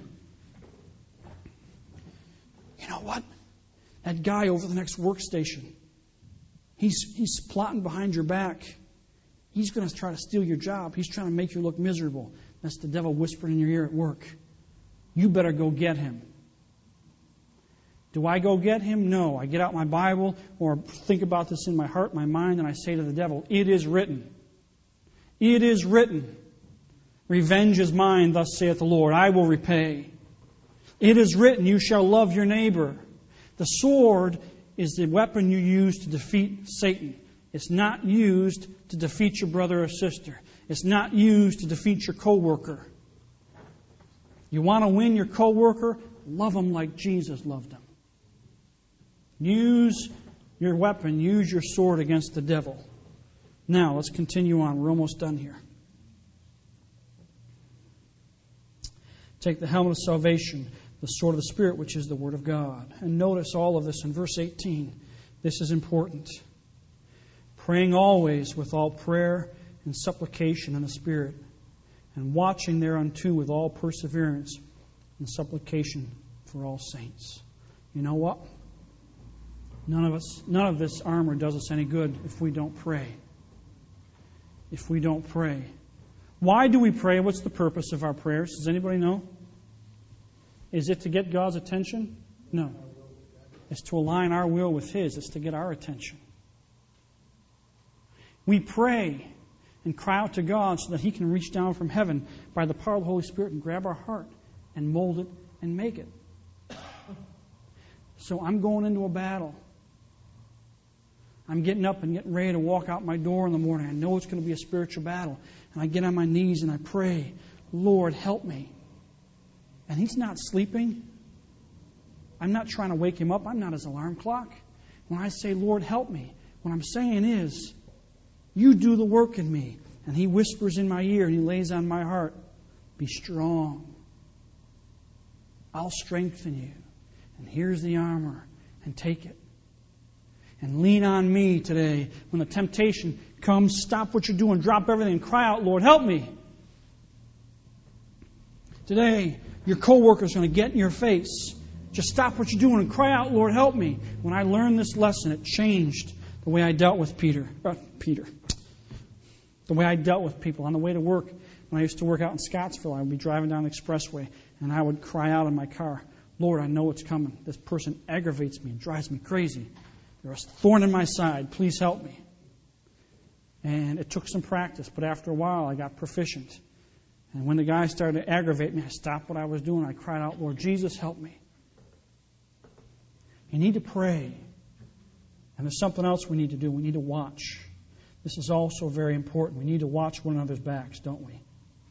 A: You know what? That guy over the next workstation, he's plotting behind your back. He's going to try to steal your job. He's trying to make you look miserable. That's the devil whispering in your ear at work. You better go get him. Do I go get him? No. I get out my Bible or think about this in my heart, my mind, and I say to the devil, it is written. It is written. Revenge is mine, thus saith the Lord. I will repay. It is written, you shall love your neighbor. The sword is the weapon you use to defeat Satan. It's not used to defeat your brother or sister. It's not used to defeat your coworker. You want to win your coworker? Love them like Jesus loved them. Use your weapon, use your sword against the devil. Now, let's continue on. We're almost done here. Take the helmet of salvation, the sword of the Spirit, which is the Word of God. And notice all of this in verse 18. This is important. Praying always with all prayer and supplication in the Spirit, and watching thereunto with all perseverance and supplication for all saints. You know what? None of this armor does us any good if we don't pray. If we don't pray. Why do we pray? What's the purpose of our prayers? Does anybody know? Is it to get God's attention? No. It's to align our will with His. It's to get our attention. We pray and cry out to God so that He can reach down from heaven by the power of the Holy Spirit and grab our heart and mold it and make it. So I'm going into a battle. I'm getting up and getting ready to walk out my door in the morning. I know it's going to be a spiritual battle. And I get on my knees and I pray, Lord, help me. And He's not sleeping. I'm not trying to wake Him up. I'm not His alarm clock. When I say, Lord, help me, what I'm saying is, you do the work in me. And He whispers in my ear and He lays on my heart, be strong. I'll strengthen you. And here's the armor. And take it. And lean on me today. When the temptation comes, stop what you're doing, drop everything, and cry out, Lord, help me. Today, your coworker's going to get in your face. Just stop what you're doing and cry out, Lord, help me. When I learned this lesson, it changed the way I dealt with Peter. The way I dealt with people. On the way to work, when I used to work out in Scottsville, I would be driving down the expressway, and I would cry out in my car, Lord, I know it's coming. This person aggravates me and drives me crazy. They're a thorn in my side. Please help me. And it took some practice, but after a while I got proficient. And when the guy started to aggravate me, I stopped what I was doing. I cried out, Lord Jesus, help me. You need to pray. And there's something else we need to do. We need to watch. This is also very important. We need to watch one another's backs, don't we?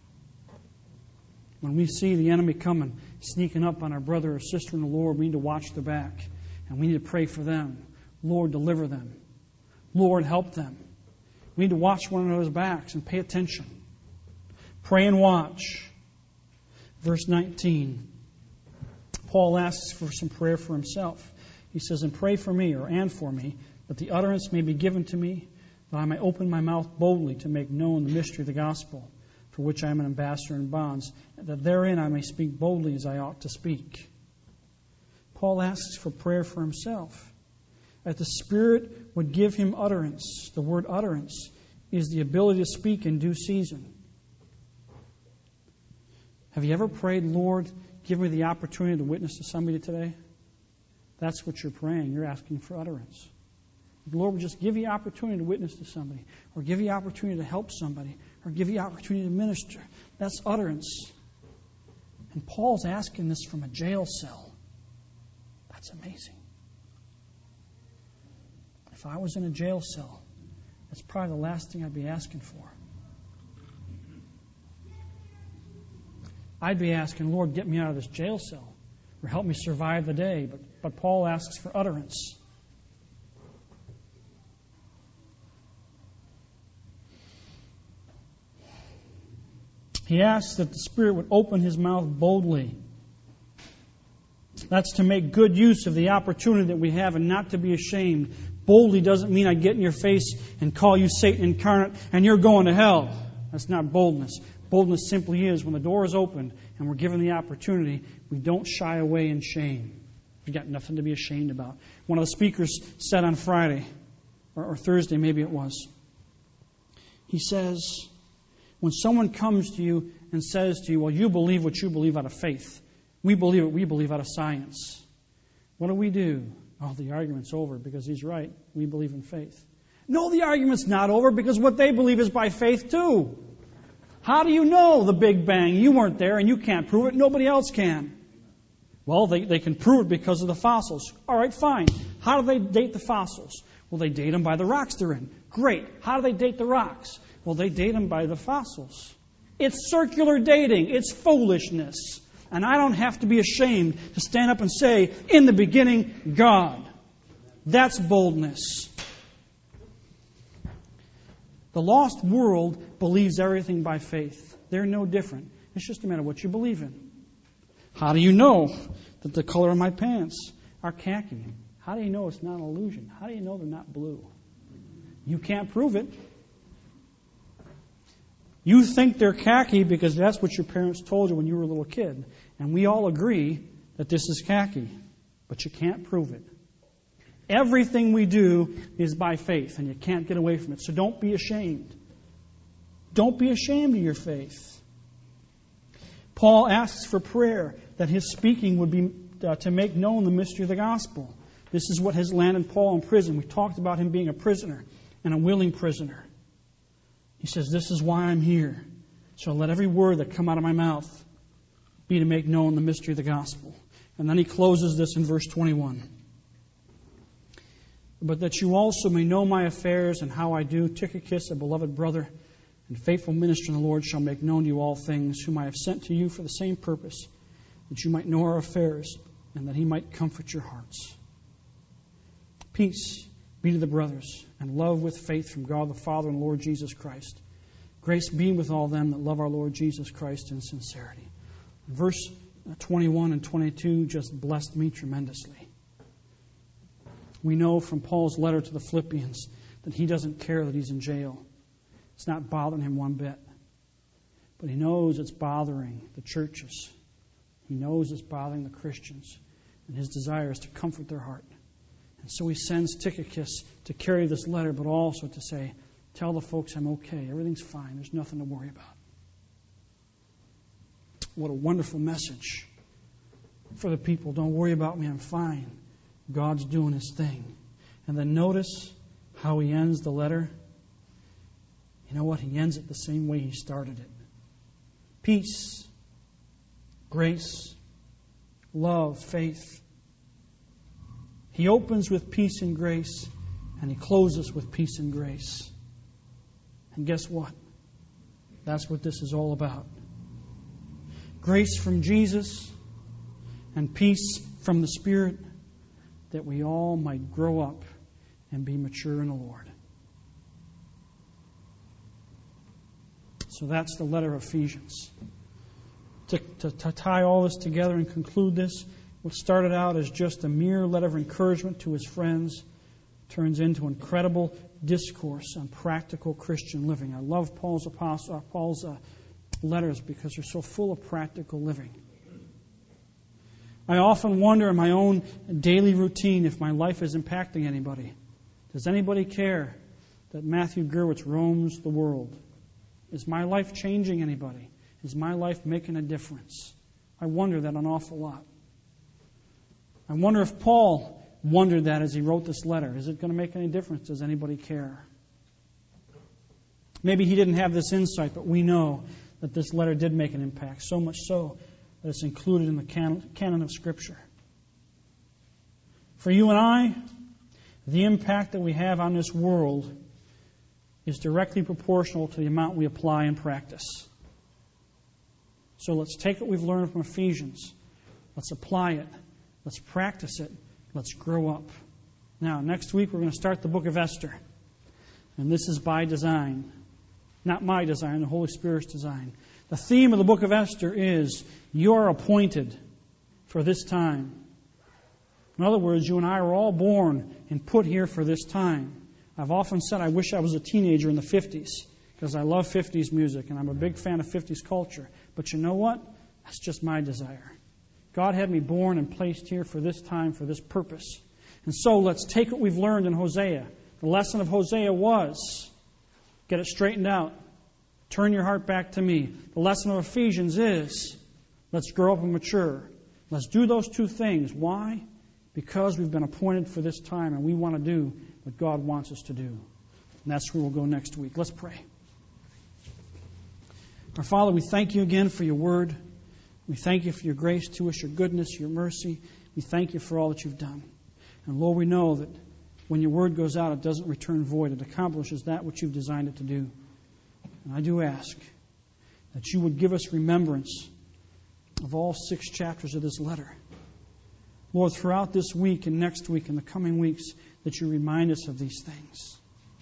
A: When we see the enemy coming, sneaking up on our brother or sister in the Lord, we need to watch their back. And we need to pray for them. Lord, deliver them. Lord, help them. We need to watch one another's backs and pay attention. Pray and watch. Verse 19. Paul asks for some prayer for himself. He says, and pray for me, and for me, that the utterance may be given to me, that I may open my mouth boldly to make known the mystery of the gospel, for which I am an ambassador in bonds, that therein I may speak boldly as I ought to speak. Paul asks for prayer for himself, that the Spirit would give him utterance. The word utterance is the ability to speak in due season. Have you ever prayed, Lord, give me the opportunity to witness to somebody today? That's what you're praying. You're asking for utterance. The Lord would just give you opportunity to witness to somebody, or give you opportunity to help somebody, or give you opportunity to minister. That's utterance. And Paul's asking this from a jail cell. That's amazing. If I was in a jail cell, that's probably the last thing I'd be asking for. I'd be asking, Lord, get me out of this jail cell, or help me survive the day. But Paul asks for utterance. He asks that the Spirit would open his mouth boldly. That's to make good use of the opportunity that we have and not to be ashamed. Boldly doesn't mean I get in your face and call you Satan incarnate and you're going to hell. That's not boldness. Boldness simply is when the door is opened and we're given the opportunity, we don't shy away in shame. We've got nothing to be ashamed about. One of the speakers said on Friday, or Thursday maybe it was, he says, when someone comes to you and says to you, well, you believe what you believe out of faith. We believe what we believe out of science. What do? Oh, the argument's over because he's right. We believe in faith. No, the argument's not over because what they believe is by faith too. How do you know the Big Bang? You weren't there and you can't prove it. Nobody else can. Well, they can prove it because of the fossils. All right, fine. How do they date the fossils? Well, they date them by the rocks they're in. Great. How do they date the rocks? Well, they date them by the fossils. It's circular dating. It's foolishness. And I don't have to be ashamed to stand up and say, in the beginning, God. That's boldness. The lost world believes everything by faith. They're no different. It's just a matter of what you believe in. How do you know that the color of my pants are khaki? How do you know it's not an illusion? How do you know they're not blue? You can't prove it. You think they're khaki because that's what your parents told you when you were a little kid. And we all agree that this is khaki. But you can't prove it. Everything we do is by faith, and you can't get away from it. So don't be ashamed. Don't be ashamed of your faith. Paul asks for prayer that his speaking would be to make known the mystery of the gospel. This is what has landed Paul in prison. We talked about him being a prisoner and a willing prisoner. He says, this is why I'm here. So let every word that come out of my mouth be to make known the mystery of the gospel. And then he closes this in verse 21. But that you also may know my affairs and how I do, Tychicus, a beloved brother and faithful minister in the Lord, shall make known to you all things, whom I have sent to you for the same purpose, that you might know our affairs, and that he might comfort your hearts. Peace be to the brothers, and love with faith from God the Father and Lord Jesus Christ. Grace be with all them that love our Lord Jesus Christ in sincerity. Verse 21 and 22 just blessed me tremendously. We know from Paul's letter to the Philippians that he doesn't care that he's in jail. It's not bothering him one bit. But he knows it's bothering the churches. He knows it's bothering the Christians. And his desire is to comfort their heart. And so he sends Tychicus to carry this letter, but also to say, tell the folks I'm okay. Everything's fine. There's nothing to worry about. What a wonderful message for the people. Don't worry about me. I'm fine. God's doing his thing. And then notice how he ends the letter. You know what? He ends it the same way he started it. Peace, grace, love, faith. He opens with peace and grace, and he closes with peace and grace. And guess what? That's what this is all about. Grace from Jesus and peace from the Spirit, that we all might grow up and be mature in the Lord. So that's the letter of Ephesians. To tie all this together and conclude this, what started out as just a mere letter of encouragement to his friends turns into incredible discourse on practical Christian living. I love Paul's letters because they're so full of practical living. I often wonder in my own daily routine if my life is impacting anybody. Does anybody care that Matthew Gurwitz roams the world? Is my life changing anybody? Is my life making a difference? I wonder that an awful lot. I wonder if Paul wondered that as he wrote this letter. Is it going to make any difference? Does anybody care? Maybe he didn't have this insight, but we know that this letter did make an impact, so much so that it's included in the canon of Scripture. For you and I, the impact that we have on this world is directly proportional to the amount we apply and practice. So let's take what we've learned from Ephesians. Let's apply it. Let's practice it. Let's grow up. Now, next week we're going to start the book of Esther. And this is by design. Not my design, the Holy Spirit's design. The theme of the book of Esther is, you are appointed for this time. In other words, you and I are all born and put here for this time. I've often said I wish I was a teenager in the 50s, because I love 50s music and I'm a big fan of 50s culture. But you know what? That's just my desire. God had me born and placed here for this time, for this purpose. And so let's take what we've learned in Hosea. The lesson of Hosea was, get it straightened out. Turn your heart back to me. The lesson of Ephesians is, let's grow up and mature. Let's do those two things. Why? Because we've been appointed for this time and we want to do what God wants us to do. And that's where we'll go next week. Let's pray. Our Father, we thank you again for your word. We thank you for your grace to us, your goodness, your mercy. We thank you for all that you've done. And Lord, we know that when your word goes out, it doesn't return void. It accomplishes that which you've designed it to do. And I do ask that you would give us remembrance of all 6 chapters of this letter. Lord, throughout this week and next week and the coming weeks, that you remind us of these things.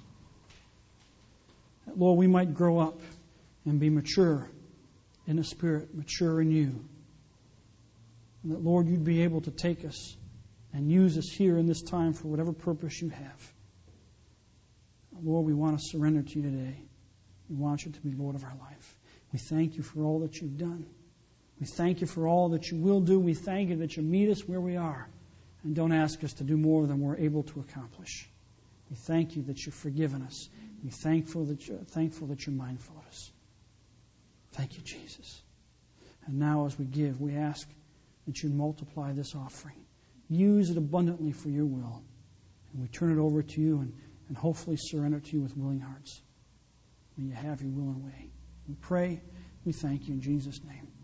A: That, Lord, we might grow up and be mature in the Spirit, mature in you. And that, Lord, you'd be able to take us and use us here in this time for whatever purpose you have. Lord, we want to surrender to you today. We want you to be Lord of our life. We thank you for all that you've done. We thank you for all that you will do. We thank you that you meet us where we are and don't ask us to do more than we're able to accomplish. We thank you that you've forgiven us. We're thankful that you're mindful of us. Thank you, Jesus. And now as we give, we ask that you multiply this offering. Use it abundantly for your will. And we turn it over to you and hopefully surrender to you with willing hearts. May you have your will and way. We pray, we thank you in Jesus' name.